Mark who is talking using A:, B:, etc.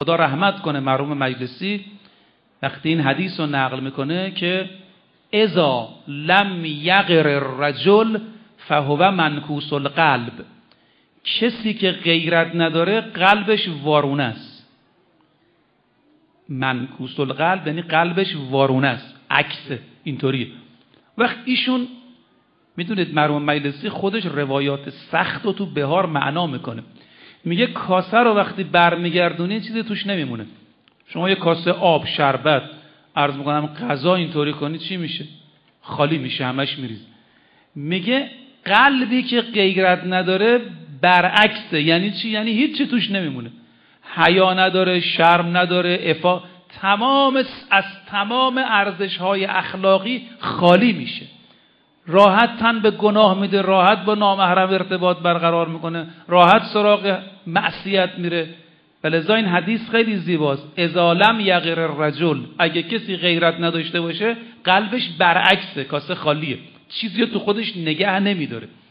A: خدا رحمت کنه مرحوم مجلسی وقتی این حدیث رو نقل میکنه که اذا لم یغر الرجل فهو منکوس القلب، کسی که غیرت نداره قلبش وارونه است. منکوس القلب یعنی قلبش وارونه است، عکس اینطوریه. وقت ایشون میدونید مرحوم مجلسی خودش روایات سخت رو تو بهار معنا میکنه، میگه کاسه رو وقتی برمیگردونی چیزی توش نمیمونه. شما یه کاسه آب شربت عرض میکنم غذا اینطوری کنی چی میشه؟ خالی میشه، همش میریزه. میگه قلبی که غیرت نداره برعکسه. یعنی چی؟ یعنی هیچ چی توش نمیمونه، حیا نداره، شرم نداره، از تمام ارزش‌های اخلاقی خالی میشه، راحت تن به گناه میده، راحت با نامحرم ارتباط برقرار میکنه، راحت سراغ معصیت میره. ولذا این حدیث خیلی زیباست. اذا لم یغر الرجل، اگه کسی غیرت نداشته باشه قلبش برعکسه، کاسه خالیه، چیزی تو خودش نگه نمیداره.